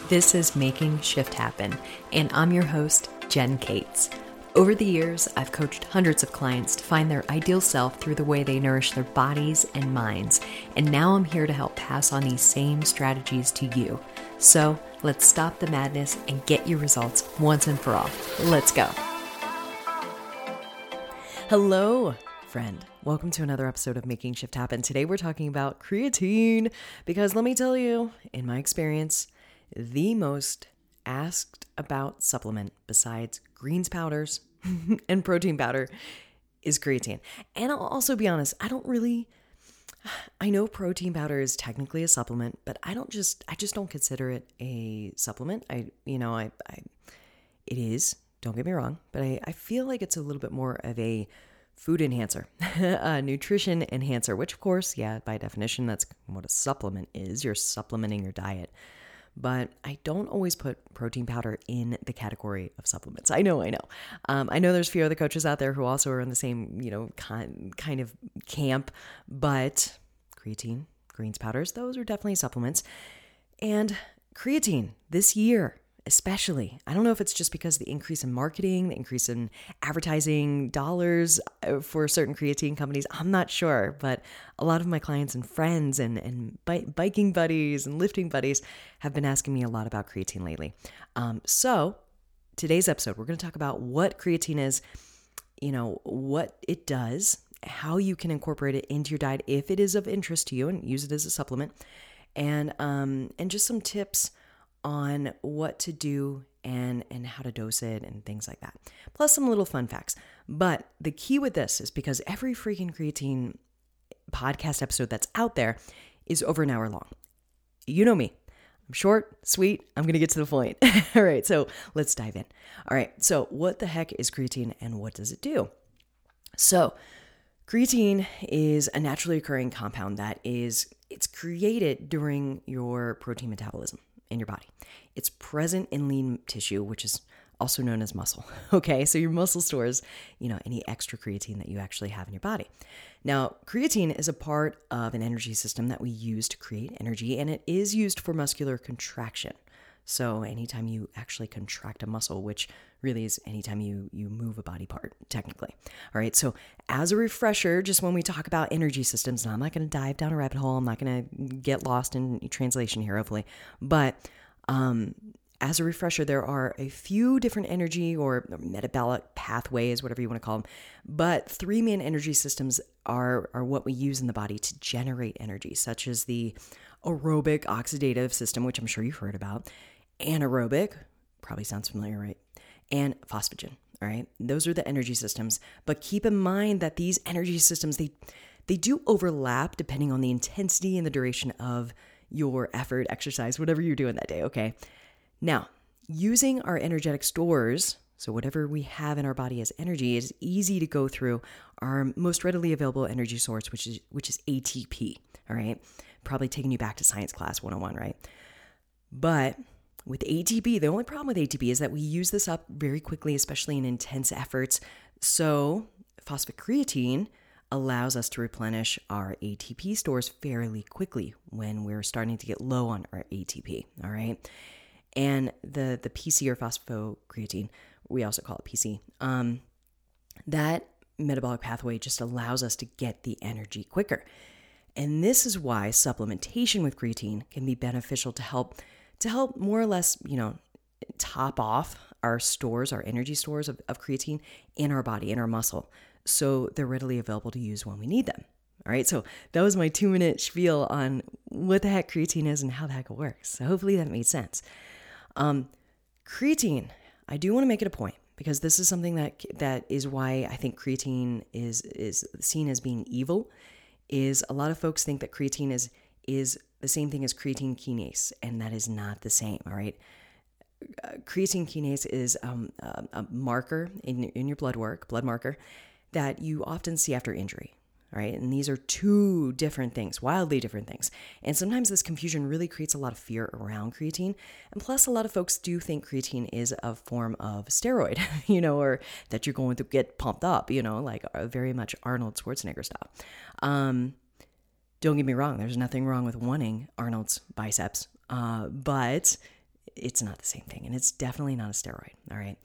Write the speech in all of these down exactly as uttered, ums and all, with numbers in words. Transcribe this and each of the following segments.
This is Making Shift Happen, and I'm your host, Jen Cates. Over the years, I've coached hundreds of clients to find their ideal self through the way they nourish their bodies and minds, and now I'm here to help pass on these same strategies to you. So let's stop the madness and get your results once and for all. Let's go. Hello, friend. Welcome to another episode of Making Shift Happen. Today we're talking about creatine, because let me tell you, in my experience, the most asked about supplement besides greens powders and protein powder is creatine. And I'll also be honest, I don't really, I know protein powder is technically a supplement, but I don't just, I just don't consider it a supplement. I, you know, I, I it is, don't get me wrong, but I, I feel like it's a little bit more of a food enhancer, a nutrition enhancer, which of course, yeah, by definition, that's what a supplement is. You're supplementing your diet. But I don't always put protein powder in the category of supplements. I know, I know. Um, I know there's a few other coaches out there who also are in the same, you know, kind, kind of camp, but creatine, greens powders, those are definitely supplements. And creatine this year, especially, I don't know if it's just because of the increase in marketing, the increase in advertising dollars for certain creatine companies. I'm not sure, but a lot of my clients and friends and, and bi- biking buddies and lifting buddies have been asking me a lot about creatine lately. Um, so today's episode, we're going to talk about what creatine is, you know, what it does, how you can incorporate it into your diet if it is of interest to you and use it as a supplement, and um, and just some tips on what to do and and how to dose it and things like that. Plus some little fun facts. But the key with this is because every freaking creatine podcast episode that's out there is over an hour long. You know me. I'm short, sweet. I'm going to get to the point. All right, so let's dive in. All right, so what the heck is creatine and what does it do? So creatine is a naturally occurring compound that is, it's created during your protein metabolism in your body. It's present in lean tissue, which is also known as muscle. Okay, so your muscle stores, you know, any extra creatine that you actually have in your body. Now, creatine is a part of an energy system that we use to create energy, and it is used for muscular contraction. So anytime you actually contract a muscle, which really is anytime you, you move a body part, technically. All right, so as a refresher, just when we talk about energy systems, and I'm not going to dive down a rabbit hole, I'm not going to get lost in translation here, hopefully, but um, as a refresher, there are a few different energy or metabolic pathways, whatever you want to call them, but three main energy systems are, are what we use in the body to generate energy, such as the aerobic oxidative system, which I'm sure you've heard about, anaerobic, probably sounds familiar, right? And phosphagen, all right? Those are the energy systems. But keep in mind that these energy systems, they they do overlap depending on the intensity and the duration of your effort, exercise, whatever you're doing that day, okay? Now, using our energetic stores, so whatever we have in our body as energy, is easy to go through our most readily available energy source, which is which is A T P, all right? Probably taking you back to science class one oh one, right? But with A T P, the only problem with A T P is that we use this up very quickly, especially in intense efforts. So phosphocreatine allows us to replenish our A T P stores fairly quickly when we're starting to get low on our A T P, all right? And the, the P C, or phosphocreatine, we also call it P C, um, that metabolic pathway just allows us to get the energy quicker. And this is why supplementation with creatine can be beneficial to help to help more or less, you know, top off our stores, our energy stores of, of creatine in our body, in our muscle, so they're readily available to use when we need them. All right, so that was my two minute spiel on what the heck creatine is and how the heck it works. So hopefully that made sense. Um, creatine, I do want to make it a point, because this is something that that is why I think creatine is is seen as being evil, is a lot of folks think that creatine is is the same thing as creatine kinase, and that is not the same, all right? Uh, creatine kinase is um, a, a marker in, in your blood work, blood marker, that you often see after injury, all right? And these are two different things, wildly different things. And sometimes this confusion really creates a lot of fear around creatine. And plus, a lot of folks do think creatine is a form of steroid, you know, or that you're going to get pumped up, you know, like uh, very much Arnold Schwarzenegger style. Um, Don't get me wrong, there's nothing wrong with wanting Arnold's biceps, uh, but it's not the same thing, and it's definitely not a steroid, all right?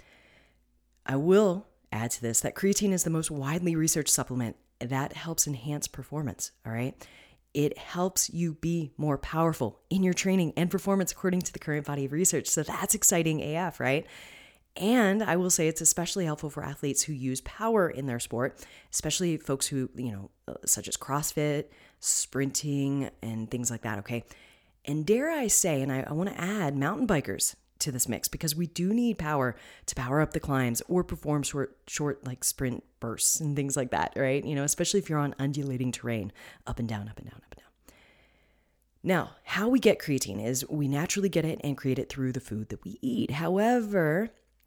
I will add to this that creatine is the most widely researched supplement that helps enhance performance, all right? It helps you be more powerful in your training and performance according to the current body of research. So that's exciting A F, right? And I will say it's especially helpful for athletes who use power in their sport, especially folks who, you know, such as CrossFit, sprinting, and things like that, okay? And dare I say, and I, I want to add mountain bikers to this mix, because we do need power to power up the climbs or perform short, short like sprint bursts and things like that, right? You know, especially if you're on undulating terrain, up and down, up and down, up and down. Now, how we get creatine is we naturally get it and create it through the food that we eat. However,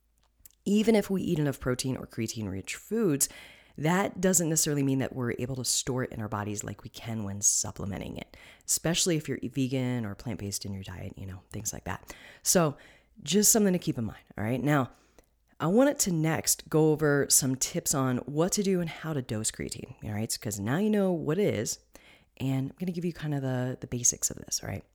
even if we eat enough protein or creatine-rich foods, that doesn't necessarily mean that we're able to store it in our bodies like we can when supplementing it, especially if you're vegan or plant-based in your diet, you know, things like that. So just something to keep in mind, all right? Now, I wanted to next go over some tips on what to do and how to dose creatine, all right? Because now you know what it is, and I'm going to give you kind of the, the basics of this, all right?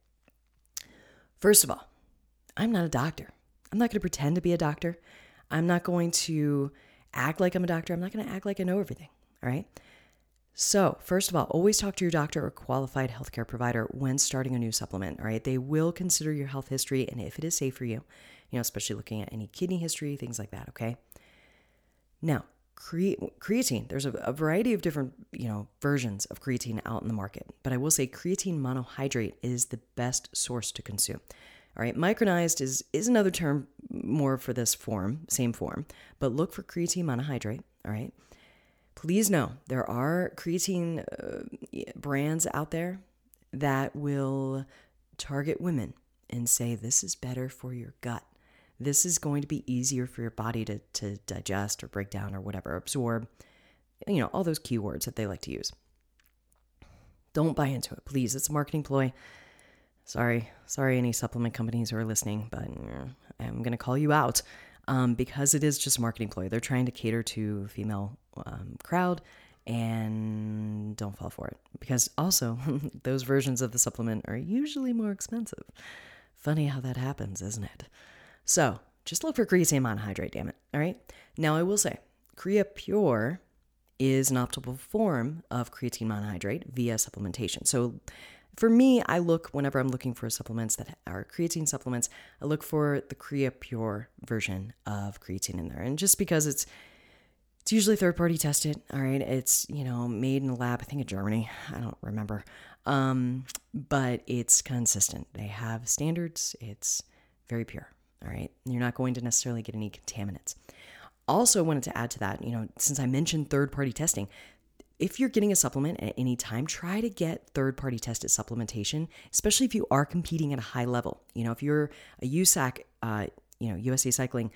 First of all, I'm not a doctor. I'm not going to pretend to be a doctor. I'm not going to act like I'm a doctor. I'm not going to act like I know everything, all right? So first of all, always talk to your doctor or qualified healthcare provider when starting a new supplement, all right? They will consider your health history and if it is safe for you, you know, especially looking at any kidney history, things like that, okay? Now, cre- creatine, there's a, a variety of different, you know, versions of creatine out in the market, but I will say creatine monohydrate is the best source to consume. All right, micronized is, is another term more for this form, same form, but look for creatine monohydrate, all right? Please know there are creatine uh, brands out there that will target women and say, this is better for your gut. This is going to be easier for your body to, to digest or break down or whatever, absorb, you know, all those keywords that they like to use. Don't buy into it, please. It's a marketing ploy. Sorry, sorry, any supplement companies who are listening, but I'm going to call you out um, because it is just a marketing ploy. They're trying to cater to a female um, crowd, and don't fall for it. Because also, those versions of the supplement are usually more expensive. Funny how that happens, isn't it? So, just look for creatine monohydrate, damn it, all right? Now, I will say, CreaPure is an optimal form of creatine monohydrate via supplementation. So, for me, I look, whenever I'm looking for supplements that are creatine supplements, I look for the CreaPure version of creatine in there. And just because it's it's usually third-party tested, all right? It's, you know, made in a lab, I think in Germany. I don't remember. Um, but it's consistent. They have standards. It's very pure, all right? You're not going to necessarily get any contaminants. Also wanted to add to that, you know, since I mentioned third-party testing, if you're getting a supplement at any time, try to get third-party tested supplementation, especially if you are competing at a high level. You know, if you're a U S A C, uh, you know, U S A Cycling,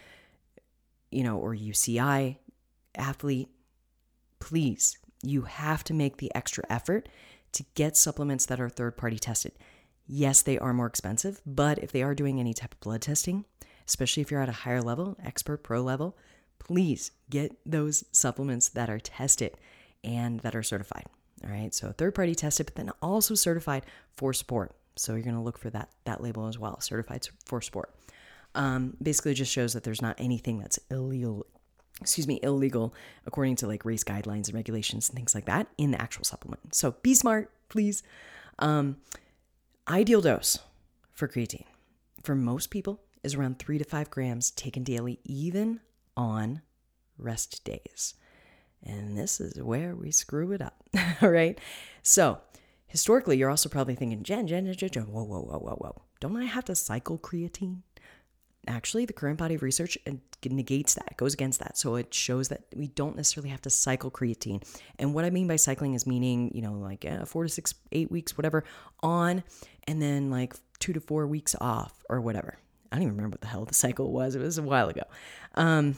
you know, or U C I athlete, please, you have to make the extra effort to get supplements that are third-party tested. Yes, they are more expensive, but if they are doing any type of blood testing, especially if you're at a higher level, expert pro level, please get those supplements that are tested and that are certified, all right? So third-party tested, but then also certified for sport. So you're going to look for that that label as well, certified for sport. Um, basically just shows that there's not anything that's illegal, excuse me, illegal according to like race guidelines and regulations and things like that in the actual supplement. So be smart, please. Um, ideal dose for creatine for most people is around three to five grams taken daily, even on rest days. And this is where we screw it up, all right? So historically, you're also probably thinking, Jen, Jen, Jen, Jen, whoa, whoa, whoa, whoa, whoa. Don't I have to cycle creatine? Actually, the current body of research negates that, goes against that. So it shows that we don't necessarily have to cycle creatine. And what I mean by cycling is meaning, you know, like uh, four to six, eight weeks, whatever, on, and then like two to four weeks off or whatever. I don't even remember what the hell the cycle was. It was a while ago. Um,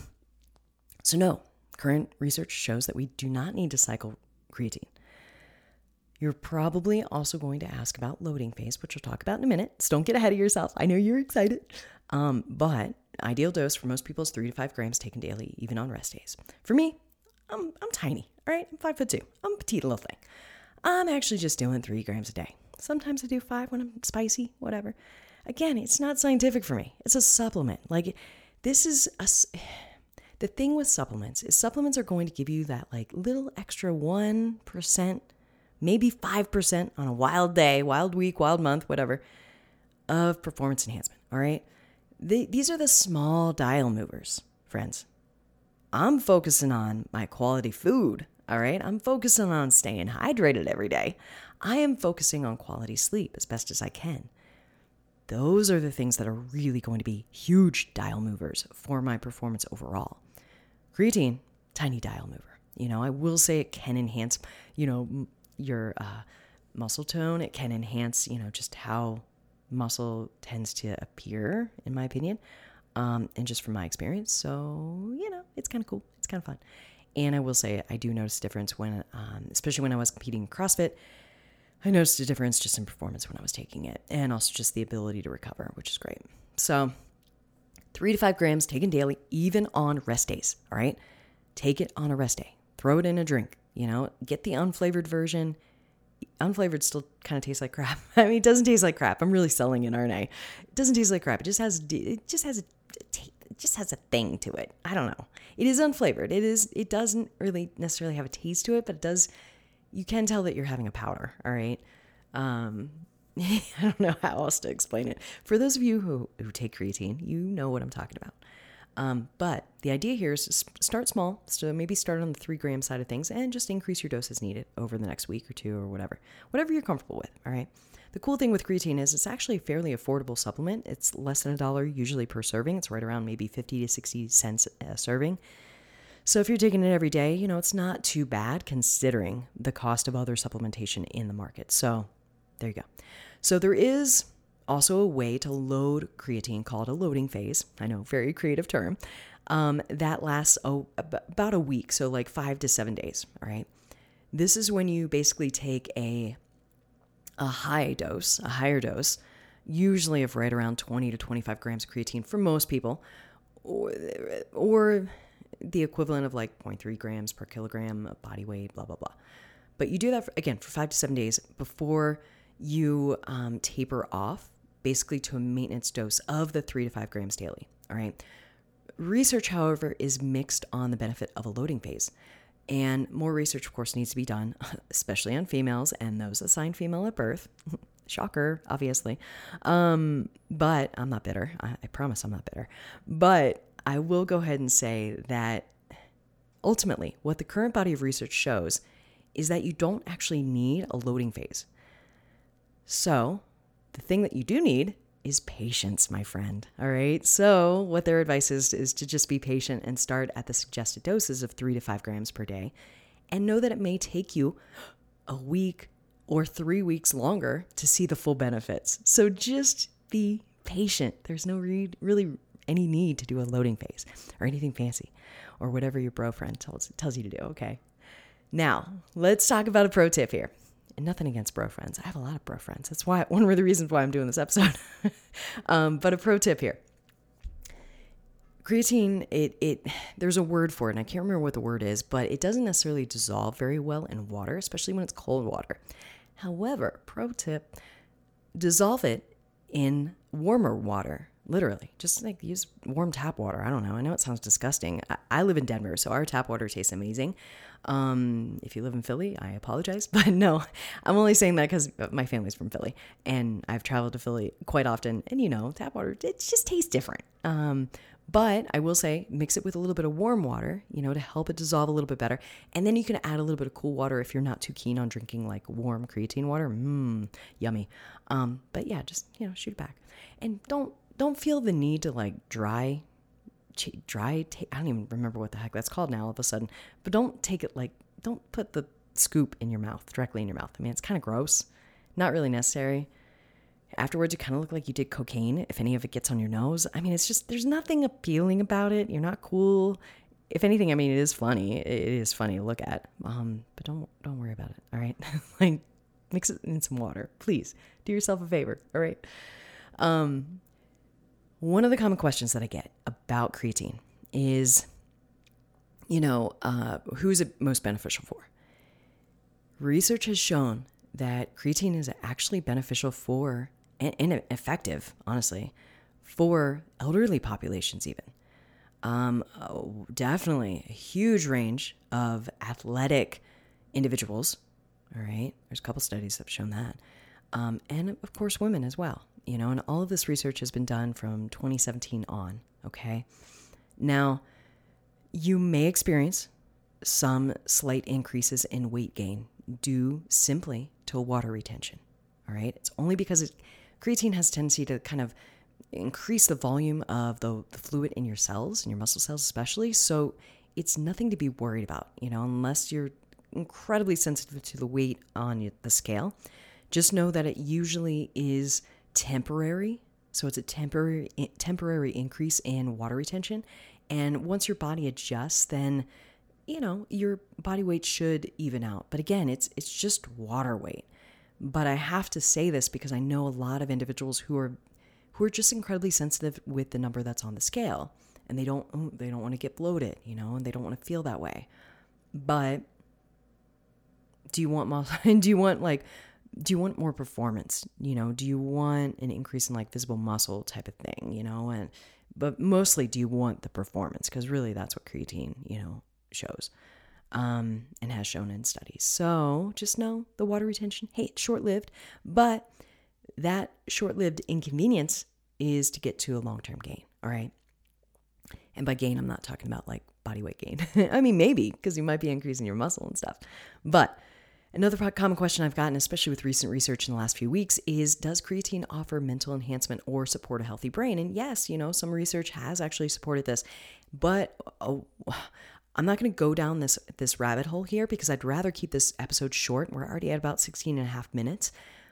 so no. Current research shows that we do not need to cycle creatine. You're probably also going to ask about loading phase, which we'll talk about in a minute. So don't get ahead of yourself. I know you're excited. Um, but ideal dose for most people is three to five grams taken daily, even on rest days. For me, I'm I'm tiny, all right? I'm five foot two. I'm a petite little thing. I'm actually just doing three grams a day. Sometimes I do five when I'm spicy, whatever. again, it's not scientific for me. It's a supplement. Like this is a, the thing with supplements is supplements are going to give you that like little extra one percent, maybe five percent on a wild day, wild week, wild month, whatever, of performance enhancement. All right. The, these are the small dial movers, friends. I'm focusing on my quality food. All right. I'm focusing on staying hydrated every day. I am focusing on quality sleep as best as I can. Those are the things that are really going to be huge dial movers for my performance overall. Creatine, tiny dial mover. You know, I will say it can enhance, you know, your uh, muscle tone. It can enhance, you know, just how muscle tends to appear, in my opinion, um, and just from my experience. So, you know, it's kind of cool. It's kind of fun. And I will say I do notice a difference when, um, especially when I was competing in CrossFit, I noticed a difference just in performance when I was taking it, and also just the ability to recover, which is great. So three to five grams taken daily, even on rest days. All right. Take it on a rest day, throw it in a drink, you know, get the unflavored version. Unflavored still kind of tastes like crap. I mean, it doesn't taste like crap. I'm really selling it, aren't I? It doesn't taste like crap. It just has, it just has a, it just has a thing to it. I don't know. It is unflavored. It is, it doesn't really necessarily have a taste to it, but it does, you can tell that you're having a powder. All right. Um, I don't know how else to explain it. For those of you who, who take creatine, you know what I'm talking about. Um, but the idea here is to start small. So maybe start on the three gram side of things and just increase your dose as needed over the next week or two or whatever, whatever you're comfortable with. All right. The cool thing with creatine is it's actually a fairly affordable supplement. It's less than a dollar usually per serving. It's right around maybe fifty to sixty cents a serving. So if you're taking it every day, you know, it's not too bad considering the cost of other supplementation in the market. So there you go. So there is also a way to load creatine called a loading phase. I know, very creative term. Um, that lasts oh, about a week, so like five to seven days. All right. This is when you basically take a a high dose, a higher dose, usually of right around twenty to twenty-five grams of creatine for most people, or, or the equivalent of like zero point three grams per kilogram of body weight, blah, blah, blah. But you do that, for, again, for five to seven days before you um, taper off basically to a maintenance dose of the three to five grams daily. All right. Research, however, is mixed on the benefit of a loading phase. And more research, of course, needs to be done, especially on females and those assigned female at birth. Shocker, obviously. Um, but I'm not bitter. I, I promise I'm not bitter. But I will go ahead and say that ultimately, what the current body of research shows is that you don't actually need a loading phase. So the thing that you do need is patience, my friend. All right. So what their advice is, is to just be patient and start at the suggested doses of three to five grams per day and know that it may take you a week or three weeks longer to see the full benefits. So just be patient. There's no re- really any need to do a loading phase or anything fancy or whatever your bro friend tells, tells you to do. Okay. Now let's talk about a pro tip here. And nothing against bro friends. I have a lot of bro friends. That's why one of the reasons why I'm doing this episode. um, but a pro tip here. Creatine, it it there's a word for it, and I can't remember what the word is, but it doesn't necessarily dissolve very well in water, especially when it's cold water. However, pro tip, dissolve it in warmer water. Literally, just like use warm tap water. I don't know. I know it sounds disgusting. I, I live in Denver, so our tap water tastes amazing. Um, if you live in Philly, I apologize, but no, I'm only saying that because my family's from Philly and I've traveled to Philly quite often. And you know, tap water, it just tastes different. Um, but I will say mix it with a little bit of warm water, you know, to help it dissolve a little bit better. And then you can add a little bit of cool water if you're not too keen on drinking like warm creatine water. Mmm, yummy. Um, but yeah, just, you know, shoot it back and don't, don't feel the need to like dry dry take, I don't even remember what the heck that's called now all of a sudden, but don't take it like, don't put the scoop in your mouth, directly in your mouth. I mean, it's kind of gross, not really necessary. Afterwards, you kind of look like you did cocaine if any of it gets on your nose. I mean, it's just, there's nothing appealing about it. You're not cool. If anything, I mean, it is funny. It is funny to look at, um, but don't, don't worry about it. All right. Like mix it in some water, please do yourself a favor. All right. Um, One of the common questions that I get about creatine is, you know, uh, who is it most beneficial for? Research has shown that creatine is actually beneficial for and, and effective, honestly, for elderly populations even. Um, oh, definitely a huge range of athletic individuals. All right. There's a couple studies that have shown that. Um, and of course, women as well, you know, and all of this research has been done from twenty seventeen on. Okay. Now, you may experience some slight increases in weight gain due simply to water retention. All right. It's only because it, creatine has a tendency to kind of increase the volume of the, the fluid in your cells, in your muscle cells especially. So it's nothing to be worried about, you know, unless you're incredibly sensitive to the weight on the scale. Just know that it usually is temporary. So it's a temporary temporary increase in water retention. And once your body adjusts, then, you know, your body weight should even out. But again, it's it's just water weight. But I have to say this because I know a lot of individuals who are who are just incredibly sensitive with the number that's on the scale, and they don't they don't want to get bloated, you know, and they don't want to feel that way. But do you want muscle? Do you want like do you want more performance? You know, do you want an increase in like visible muscle type of thing? You know, and but mostly, do you want the performance? Because really, that's what creatine, you know, shows, um, and has shown in studies. So just know the water retention. Hey, it's short lived, but that short-lived inconvenience is to get to a long-term gain, all right? And by gain, I'm not talking about like body weight gain. I mean, maybe, because you might be increasing your muscle and stuff. But another common question I've gotten, especially with recent research in the last few weeks, is does creatine offer mental enhancement or support a healthy brain? And yes, you know, some research has actually supported this. But oh, I'm not going to go down this, this rabbit hole here because I'd rather keep this episode short. We're already at about sixteen and a half minutes.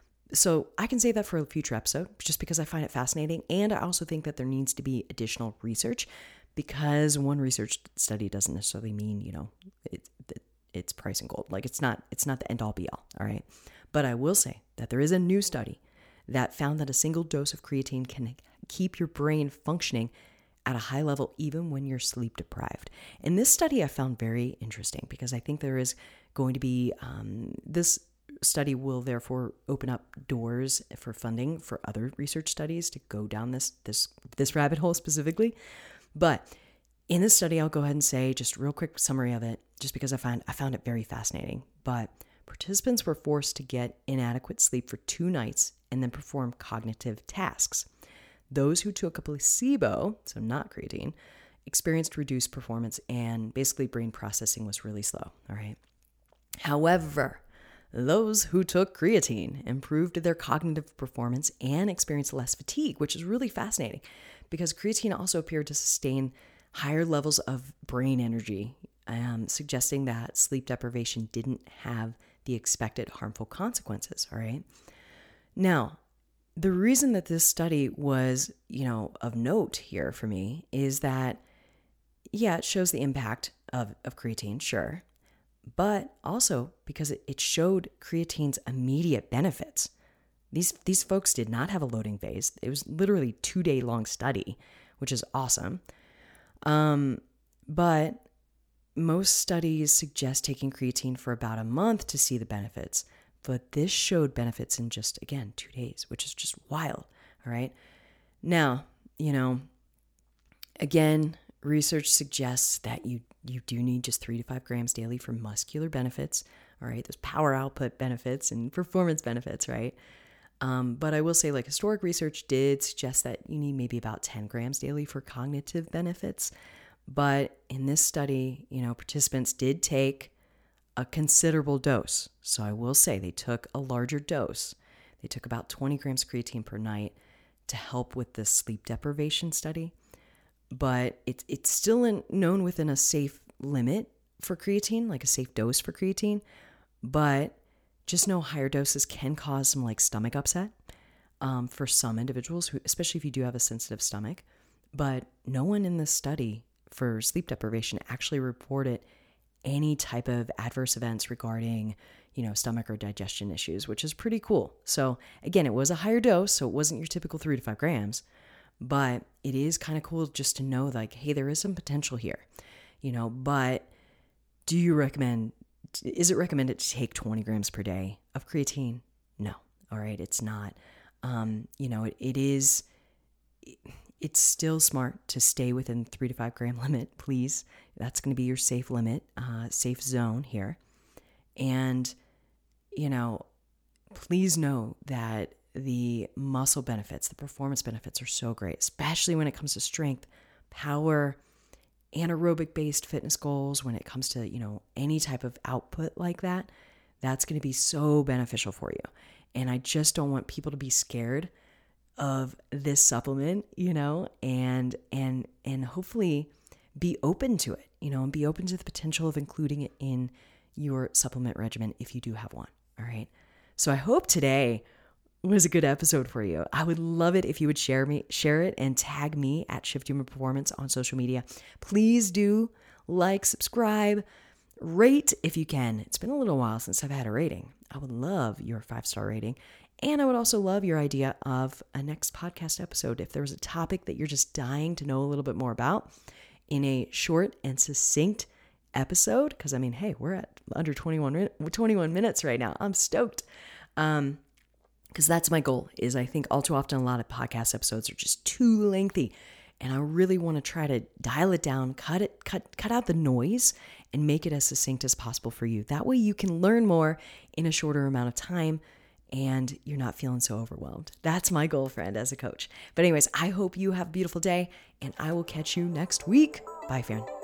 So I can save that for a future episode just because I find it fascinating. And I also think that there needs to be additional research because one research study doesn't necessarily mean, you know, it, it, it's price and gold. Like it's not, it's not the end all be all. All right. But I will say that there is a new study that found that a single dose of creatine can keep your brain functioning at a high level, even when you're sleep deprived. And this study I found very interesting because I think there is going to be um, this study will therefore open up doors for funding for other research studies to go down this this this rabbit hole specifically. But in this study, I'll go ahead and say just a real quick summary of it, just because I find I found it very fascinating. But participants were forced to get inadequate sleep for two nights and then perform cognitive tasks. Those who took a placebo, so not creatine, experienced reduced performance and basically brain processing was really slow. All right. However, those who took creatine improved their cognitive performance and experienced less fatigue, which is really fascinating because creatine also appeared to sustain higher levels of brain energy, um, suggesting that sleep deprivation didn't have the expected harmful consequences. All right. Now, the reason that this study was, you know, of note here for me is that, yeah, it shows the impact of, of creatine, sure. But also because it, it showed creatine's immediate benefits. These these folks did not have a loading phase. It was literally a two-day long study, which is awesome. Um, but most studies suggest taking creatine for about a month to see the benefits. But this showed benefits in just, again, two days, which is just wild. All right. Now, you know, again, research suggests that you you do need just three to five grams daily for muscular benefits, all right? Those power output benefits and performance benefits, right? Um, but I will say, like, historic research did suggest that you need maybe about ten grams daily for cognitive benefits. But in this study, you know, participants did take a considerable dose. So I will say they took a larger dose. They took about twenty grams of creatine per night to help with the sleep deprivation study. But it's it's still in, known within a safe limit for creatine, like a safe dose for creatine. But just know higher doses can cause some like stomach upset um, for some individuals, who, especially if you do have a sensitive stomach. But no one in this study for sleep deprivation actually reported any type of adverse events regarding, you know, stomach or digestion issues, which is pretty cool. So again, it was a higher dose, so it wasn't your typical three to five grams. But it is kind of cool just to know, like, hey, there is some potential here, you know, but do you recommend, is it recommended to take twenty grams per day of creatine? No. All right. It's not. Um, you know, it, it is, it's still smart to stay within three to five gram limit, please. That's going to be your safe limit, uh, safe zone here. And, you know, please know that the muscle benefits, the performance benefits are so great, especially when it comes to strength, power, anaerobic based fitness goals. When it comes to, you know, any type of output like that, that's going to be so beneficial for you. And I just don't want people to be scared of this supplement, you know, and, and, and hopefully be open to it, you know, and be open to the potential of including it in your supplement regimen if you do have one. All right. So I hope today was a good episode for you. I would love it if you would share me, share it and tag me at Shift Human Performance on social media. Please do like, subscribe, rate if you can. It's been a little while since I've had a rating. I would love your five-star rating. And I would also love your idea of a next podcast episode. If there was a topic that you're just dying to know a little bit more about in a short and succinct episode, because I mean, hey, we're at under twenty-one, twenty-one minutes right now. I'm stoked. Um, because that's my goal, is I think all too often a lot of podcast episodes are just too lengthy. And I really want to try to dial it down, cut it, cut, cut out the noise and make it as succinct as possible for you. That way you can learn more in a shorter amount of time and you're not feeling so overwhelmed. That's my goal, friend, as a coach. But anyways, I hope you have a beautiful day and I will catch you next week. Bye, friend.